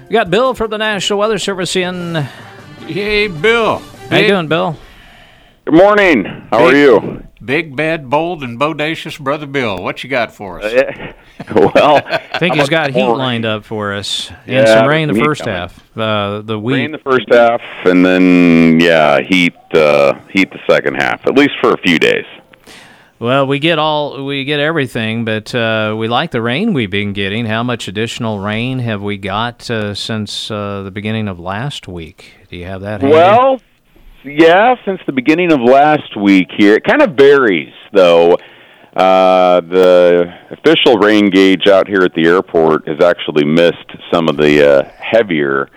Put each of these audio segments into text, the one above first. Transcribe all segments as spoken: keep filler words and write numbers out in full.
We got Bill from the National Weather Service in. Hey, Bill. How you doing, Bill? Good morning. How big, are you? Big, bad, bold, and bodacious Brother Bill. What you got for us? Uh, well, I think he's got heat lined up for us. Yeah, and some rain the some heat first coming. half. Uh, the wheat. Rain the first half, and then, yeah, heat uh, heat the second half, at least for a few days. Well, we get all we get everything, but uh, we like the rain we've been getting. How much additional rain have we got uh, since uh, the beginning of last week? Do you have that handy? Well, yeah, since the beginning of last week here. It kind of varies, though. Uh, the official rain gauge out here at the airport has actually missed some of the uh, heavier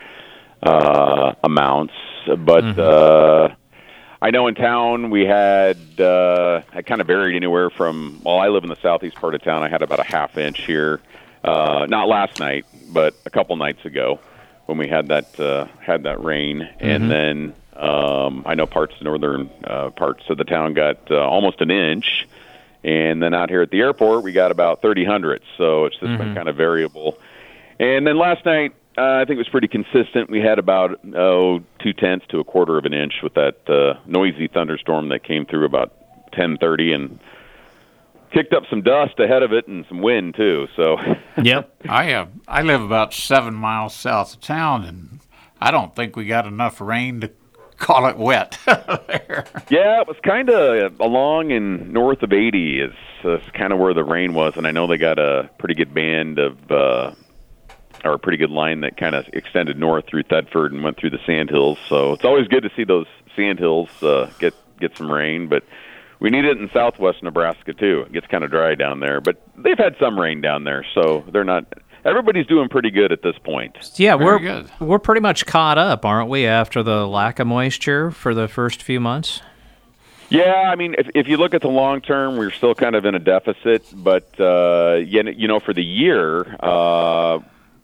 uh, amounts, but Mm-hmm. uh, I know in town we had, uh, I kind of varied anywhere from, well, I live in the southeast part of town. I had about a half inch here, uh, not last night, but a couple nights ago when we had that uh, had that rain, Mm-hmm. and then um, I know parts of the northern uh, parts of the town got uh, almost an inch. And then out here at the airport, we got about thirty hundredths, so it's just Mm-hmm. been kind of variable. And then last night, uh, I think it was pretty consistent. We had about, oh, two-tenths to a quarter of an inch with that uh, noisy thunderstorm that came through about ten thirty and kicked up some dust ahead of it and some wind, too. So, Yep. I uh, I live about seven miles south of town, and I don't think we got enough rain to call it wet there. yeah, it was kind of along and north of eighty is, is kind of where the rain was, and I know they got a pretty good band of, uh, or a pretty good line that kind of extended north through Thedford and went through the Sandhills. So it's always good to see those Sandhills uh, get get some rain, but we need it in southwest Nebraska too. It gets kind of dry down there, but they've had some rain down there, so they're not. Everybody's doing pretty good at this point. Yeah, Very we're good. we're pretty much caught up, aren't we, after the lack of moisture for the first few months? Yeah, I mean, if if you look at the long term, we're still kind of in a deficit, but uh, you know, you know, for the year, uh,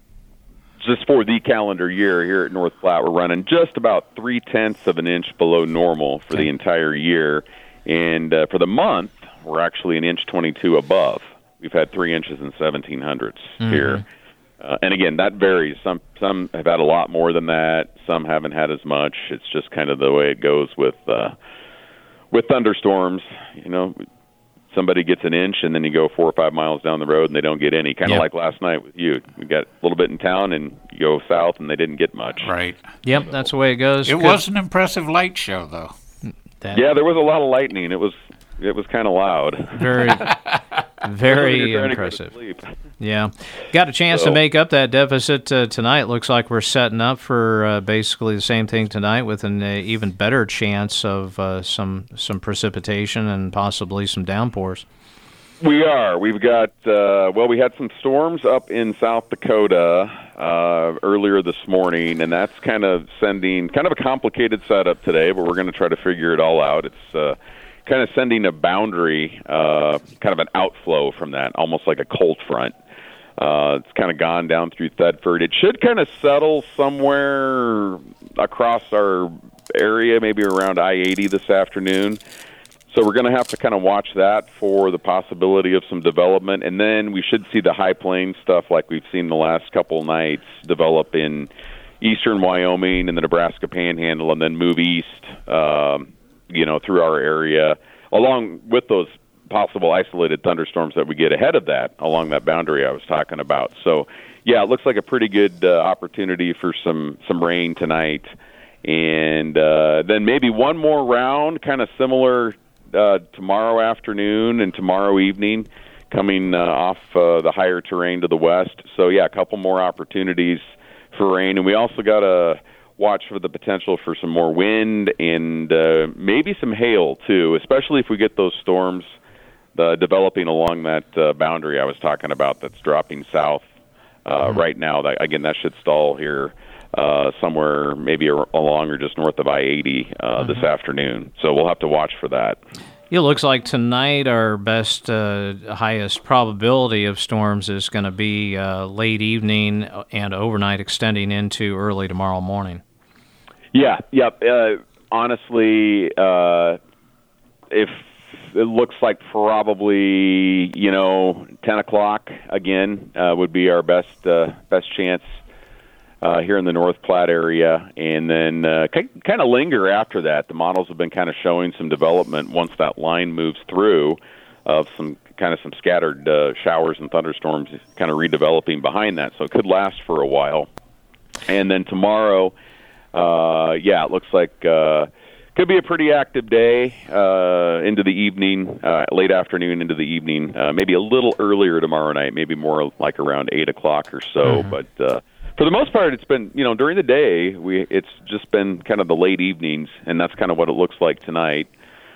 just for the calendar year here at North Platte, we're running just about three tenths of an inch below normal for Okay. the entire year, and uh, for the month, we're actually an inch twenty-two above. We've had three inches and seventeen hundredths Mm-hmm. here. Uh, and again, that varies. Some some have had a lot more than that. Some haven't had as much. It's just kind of the way it goes with uh, with thunderstorms. You know, somebody gets an inch, and then you go four or five miles down the road, and they don't get any. Kind of Yep. like last night with you. We got a little bit in town, and you go south, and they didn't get much. Right. Yep, that's the way it goes. It Good- was an impressive light show, though. that- Yeah, there was a lot of lightning. It was it was kind of loud. very, When very you're trying to go to impressive. sleep. Yeah, got a chance to So- make up that deficit uh, tonight. Looks like we're setting up for uh, basically the same thing tonight, with an uh, even better chance of uh, some some precipitation and possibly some downpours. We are. We've got, uh, well, we had some storms up in South Dakota uh, earlier this morning, and that's kind of sending, kind of a complicated setup today, but we're going to try to figure it all out. It's uh, kind of sending a boundary, uh, kind of an outflow from that, almost like a cold front. Uh, it's kind of gone down through Thedford. It should kind of settle somewhere across our area, maybe around I eighty this afternoon. So we're going to have to kind of watch that for the possibility of some development. And then we should see the high plains stuff like we've seen the last couple nights develop in eastern Wyoming and the Nebraska Panhandle, and then move east, um, you know, through our area, along with those possible isolated thunderstorms that we get ahead of that along that boundary I was talking about. So, yeah, it looks like a pretty good uh, opportunity for some, some rain tonight. And uh, then maybe one more round, kind of similar Uh, tomorrow afternoon and tomorrow evening, coming uh, off uh, the higher terrain to the west. So, yeah, a couple more opportunities for rain. And we also got to watch for the potential for some more wind and uh, maybe some hail, too, especially if we get those storms uh, developing along that uh, boundary I was talking about that's dropping south uh, mm-hmm. right now. That, again, that should stall here uh, somewhere maybe along or just north of I eighty uh, mm-hmm. this afternoon. So we'll have to watch for that. It looks like tonight our best, uh, highest probability of storms is going to be uh, late evening and overnight, extending into early tomorrow morning. Yeah, yep. Uh, honestly, uh, if it looks like probably, you know, ten o'clock again uh, would be our best uh, best chance uh, here in the North Platte area, and then uh, kind of linger after that. The models have been kind of showing some development once that line moves through of some kind of some scattered uh, showers and thunderstorms kind of redeveloping behind that. So it could last for a while. And then tomorrow, uh, yeah, it looks like uh, could be a pretty active day uh, into the evening, uh, late afternoon into the evening, uh, maybe a little earlier tomorrow night, maybe more like around eight o'clock or so. Mm-hmm. But uh, for the most part, it's been, you know, during the day, we it's just been kind of the late evenings, and that's kind of what it looks like tonight.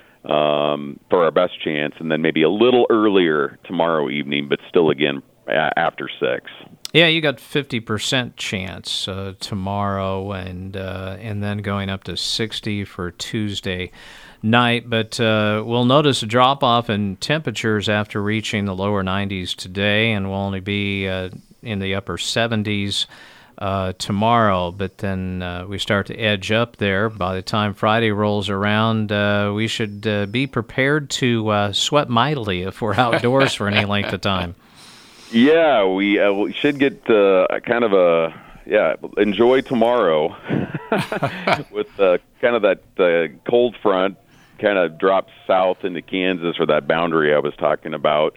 Um, for our best chance, and then maybe a little earlier tomorrow evening, but still again a- after six. Yeah, you got fifty percent chance uh, tomorrow, and uh, and then going up to sixty for Tuesday night. But uh, we'll notice a drop off in temperatures after reaching the lower nineties today, and we'll only be uh, in the upper seventies. Uh, tomorrow, but then uh, we start to edge up there. By the time Friday rolls around, uh, we should uh, be prepared to uh, sweat mightily if we're outdoors for any length of time. Yeah, we, uh, we should get uh, kind of a, yeah, enjoy tomorrow with uh, kind of that uh, cold front kind of drops south into Kansas, or that boundary I was talking about.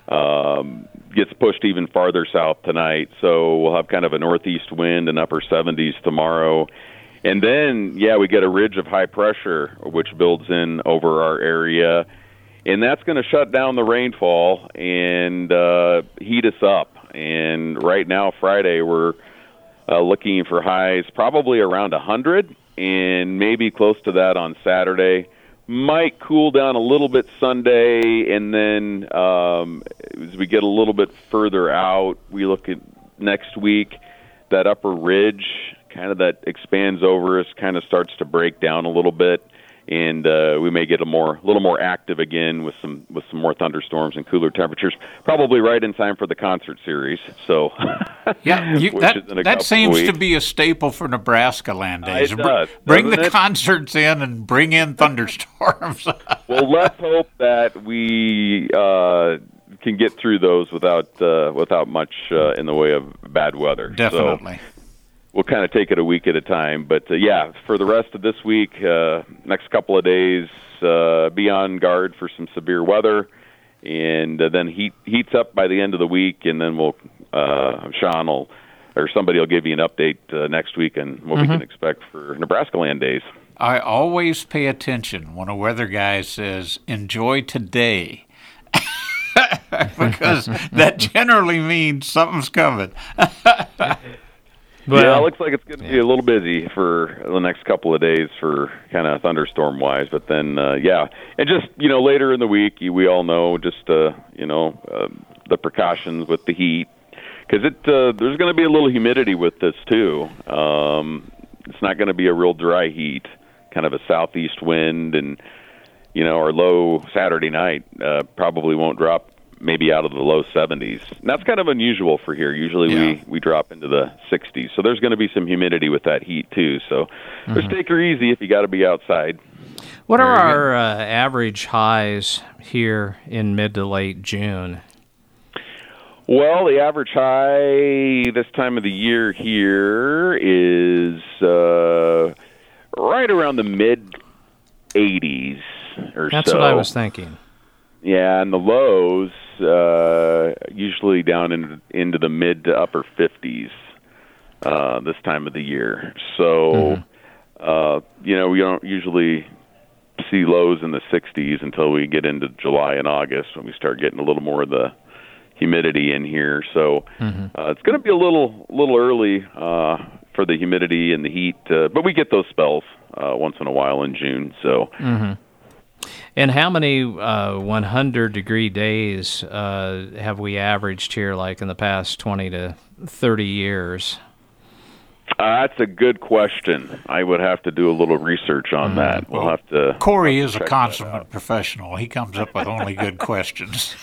Um, gets pushed even farther south tonight, so we'll have kind of a northeast wind and upper seventies tomorrow. And then, yeah, we get a ridge of high pressure, which builds in over our area, and that's going to shut down the rainfall and uh, heat us up. And right now, Friday, we're uh, looking for highs probably around one hundred, and maybe close to that on Saturday. Might cool down a little bit Sunday, and then um, as we get a little bit further out, we look at next week, that upper ridge kind of that expands over us kind of starts to break down a little bit, and uh, we may get a more, little more active again with some with some more thunderstorms and cooler temperatures. Probably right in time for the concert series. So, yeah, you, that that seems to be a staple for Nebraska land days. It does, bring the it? concerts in and bring in thunderstorms. Well, let's hope that we uh, can get through those without uh, without much uh, in the way of bad weather. Definitely. So, we'll kind of take it a week at a time. But, uh, yeah, for the rest of this week, uh, next couple of days, uh, be on guard for some severe weather. And uh, then heat heats up by the end of the week, and then we'll uh, Sean will, or somebody will give you an update uh, next week on what mm-hmm. we can expect for Nebraska land days. I always pay attention when a weather guy says, enjoy today. Because that generally means something's coming. Well, yeah, it looks like it's going to be a little busy for the next couple of days for kind of thunderstorm-wise. But then, uh, yeah, and just, you know, later in the week, we all know just, uh, you know, uh, the precautions with the heat. Because it uh, there's going to be a little humidity with this, too. Um, it's not going to be a real dry heat, kind of a southeast wind. And, you know, our low Saturday night uh, probably won't drop maybe out of the low seventies. And that's kind of unusual for here. Usually yeah. we, we drop into the sixties. So there's going to be some humidity with that heat, too. So mm-hmm. just take her easy if you got to be outside. What are our uh, average highs here in mid to late June? Well, the average high this time of the year here is uh, right around the mid eighties or That's so. what I was thinking. Yeah, and the lows uh, usually down in, into the mid to upper fifties uh, this time of the year. So, mm-hmm. uh, you know, we don't usually see lows in the sixties until we get into July and August when we start getting a little more of the humidity in here. So mm-hmm. uh, it's going to be a little little early uh, for the humidity and the heat, uh, but we get those spells uh, once in a while in June. So. Mm-hmm. And how many uh, one hundred degree days uh, have we averaged here, like in the past twenty to thirty years? Uh, that's a good question. I would have to do a little research on mm-hmm. that. We'll well, have to. Corey have is to a consummate professional. He comes up with only good questions.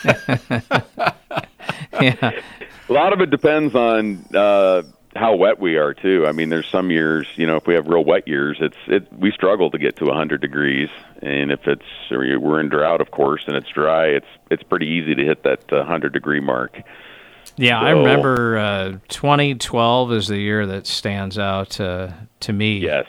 Yeah. A lot of it depends on uh, how wet we are too. I mean, there's some years, you know, if we have real wet years, it's it we struggle to get to one hundred degrees, and if it's we're in drought, of course, and it's dry, it's it's pretty easy to hit that one hundred degree mark. Yeah, So, I remember uh, twenty twelve is the year that stands out uh, to me. Yes.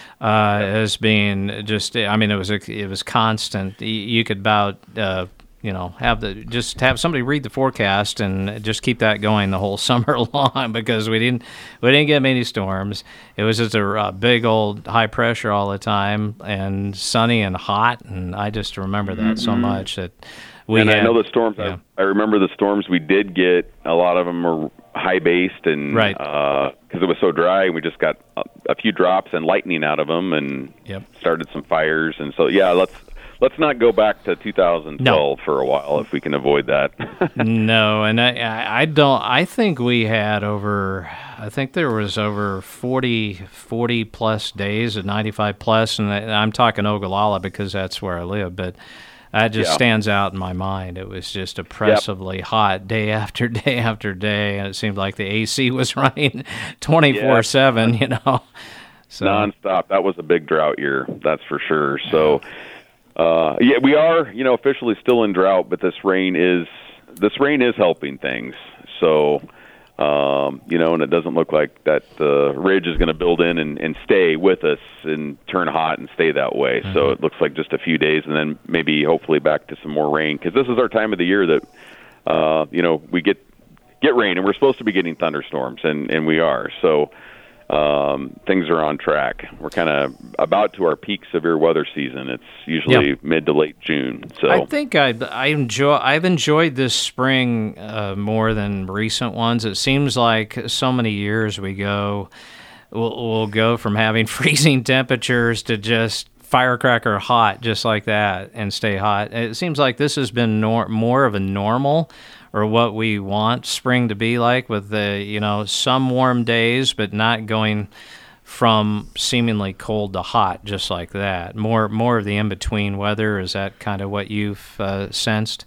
Uh, as being just, I mean, it was a, it was constant. You, you could about, uh, you know, have the just have somebody read the forecast and just keep that going the whole summer long because we didn't we didn't get many storms. It was just a uh, big old high pressure all the time and sunny and hot, and I just remember that mm-hmm. so much that. We and had, I know the storms. yeah. I, I remember the storms we did get. A lot of them were high based, and right. because uh, it was so dry, and we just got a, a few drops and lightning out of them, and yep. started some fires. And so, yeah, let's let's not go back to two thousand twelve no. for a while if we can avoid that. No, and I, I don't. I think we had over. I think there was over forty, forty plus days of ninety-five plus, and I'm talking Ogallala because that's where I live, but. That just yeah. stands out in my mind. It was just oppressively yep. hot day after day after day, and it seemed like the A C was running twenty-four seven, you know. So. Nonstop. That was a big drought year, that's for sure. So, uh, yeah, we are, you know, officially still in drought, but this rain is this rain is helping things. So, um, you know, and it doesn't look like that the uh, ridge is going to build in and, and stay with us and turn hot and stay that way. Mm-hmm. So it looks like just a few days and then maybe hopefully back to some more rain because this is our time of the year that, uh, you know, we get get rain and we're supposed to be getting thunderstorms and, and we are. So um, things are on track. We're kind of about to our peak severe weather season. It's usually yep. mid to late June. So I think I I enjoy I've enjoyed this spring uh, more than recent ones. It seems like so many years we go we'll, we'll go from having freezing temperatures to just firecracker hot just like that and stay hot. It seems like this has been nor- more of a normal or what we want spring to be like with the, you know, some warm days, but not going from seemingly cold to hot just like that. More more of the in-between weather. Is that kind of what you've uh, sensed?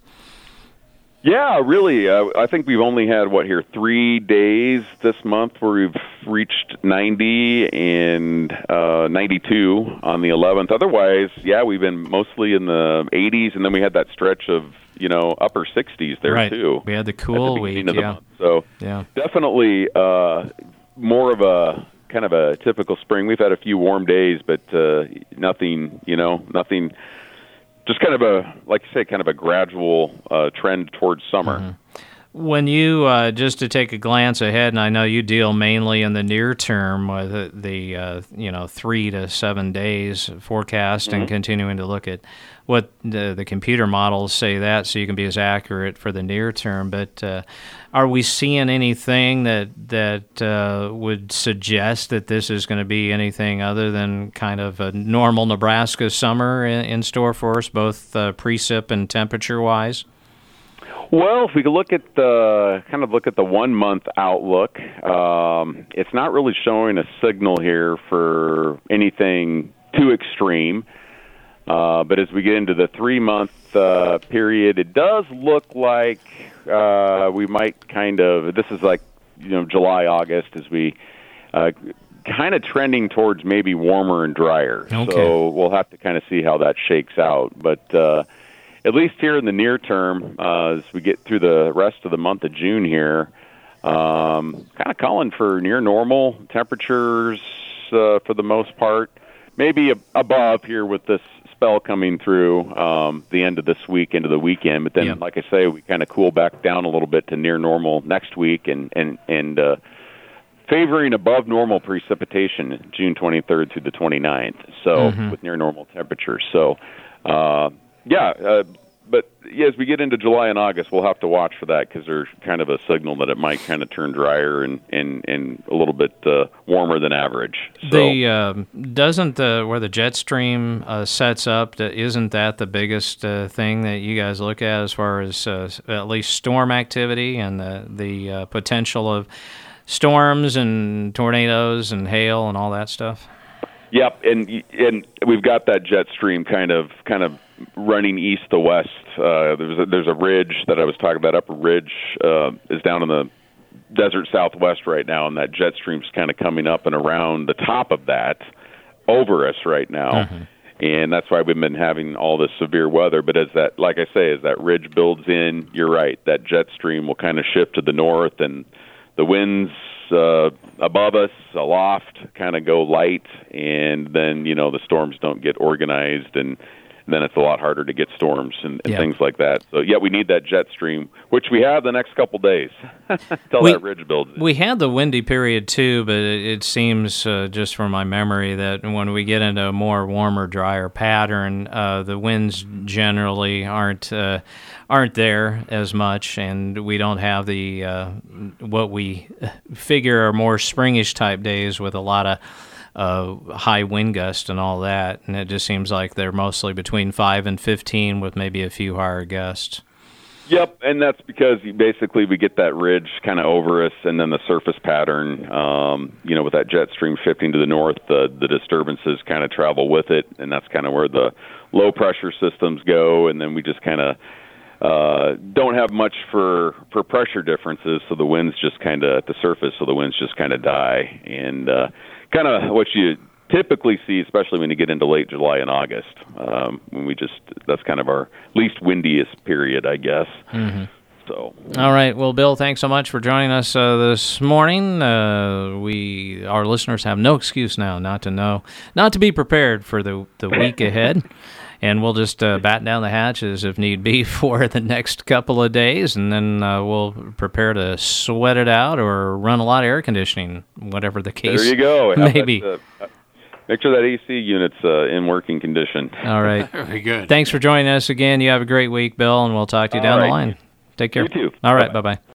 Yeah, really. Uh, I think we've only had, what, here, three days this month where we've reached ninety and uh, ninety-two on the eleventh. Otherwise, yeah, we've been mostly in the eighties, and then we had that stretch of, you know, upper sixties there, right. too. We had the cool the week, of the yeah. month. So yeah. definitely uh, more of a kind of a typical spring. We've had a few warm days, but uh, nothing, you know, nothing... Just kind of a, like you say, kind of a gradual uh, trend towards summer. Mm-hmm. When you, uh, just to take a glance ahead, and I know you deal mainly in the near term with the, the uh, you know, three to seven days forecast mm-hmm. and continuing to look at what the, the computer models say that so you can be as accurate for the near term. But uh, are we seeing anything that, that uh, would suggest that this is going to be anything other than kind of a normal Nebraska summer in, in store for us, both uh, precip and temperature-wise? Well, if we could look at the kind of look at the one month outlook, um, it's not really showing a signal here for anything too extreme. Uh, but as we get into the three month uh, period, it does look like uh, we might kind of. This is like you know July, August, as we uh, kind of trending towards maybe warmer and drier. Okay. So we'll have to kind of see how that shakes out, but. Uh, At least here in the near term, uh, as we get through the rest of the month of June here, um, kind of calling for near normal temperatures uh, for the most part. Maybe ab- above here with this spell coming through um, the end of this week into the weekend. But then, yeah. like I say, we kind of cool back down a little bit to near normal next week and, and, and uh, favoring above normal precipitation June twenty-third through the twenty-ninth. So mm-hmm. with near normal temperatures. So, uh, Yeah, uh, but yeah, as we get into July and August, we'll have to watch for that because there's kind of a signal that it might kind of turn drier and, and, and a little bit uh, warmer than average. So, the uh, doesn't the where the jet stream uh, sets up? Isn't that the biggest uh, thing that you guys look at as far as uh, at least storm activity and the the uh, potential of storms and tornadoes and hail and all that stuff? Yep, and and we've got that jet stream kind of kind of running east to west. Uh, there's a, there's a ridge that I was talking about. Upper Ridge uh, is down in the desert southwest right now, and that jet stream's kind of coming up and around the top of that over us right now. Mm-hmm. and that's why we've been having all this severe weather. But as that, like I say, as that ridge builds in, you're right, that jet stream will kind of shift to the north, and the winds uh, above us, aloft, kind of go light, and then, you know, the storms don't get organized, and then it's a lot harder to get storms and, and yeah. things like that. So, yeah, we need that jet stream, which we have the next couple days until we, that ridge builds. We had the windy period, too, but it, it seems, uh, just from my memory, that when we get into a more warmer, drier pattern, uh, the winds generally aren't uh, aren't there as much, and we don't have the uh, what we figure are more springish type days with a lot of Uh, high wind gust and all that, and it just seems like they're mostly between five and fifteen with maybe a few higher gusts. Yep, and that's because you basically we get that ridge kind of over us, and then the surface pattern, um, you know, with that jet stream shifting to the north, the, the disturbances kind of travel with it, and that's kind of where the low pressure systems go, and then we just kind of uh, don't have much for, for pressure differences, so the winds just kind of at the surface, so the winds just kind of die, and uh, kind of what you typically see, especially when you get into late July and August, um, when we just, that's kind of our least windiest period, I guess. Mm-hmm. So. All right. Well, Bill, thanks so much for joining us uh, this morning. Uh, we, our listeners have no excuse now not to know, not to be prepared for the, the week ahead. And we'll just uh, batten down the hatches if need be for the next couple of days, and then uh, we'll prepare to sweat it out or run a lot of air conditioning, whatever the case there you go. maybe. That, uh, make sure that A C unit's uh, in working condition. All right. Very good. Thanks for joining us again. You have a great week, Bill, and we'll talk to you down All the right. line. Take care. You too. All right. Bye-bye. Bye-bye.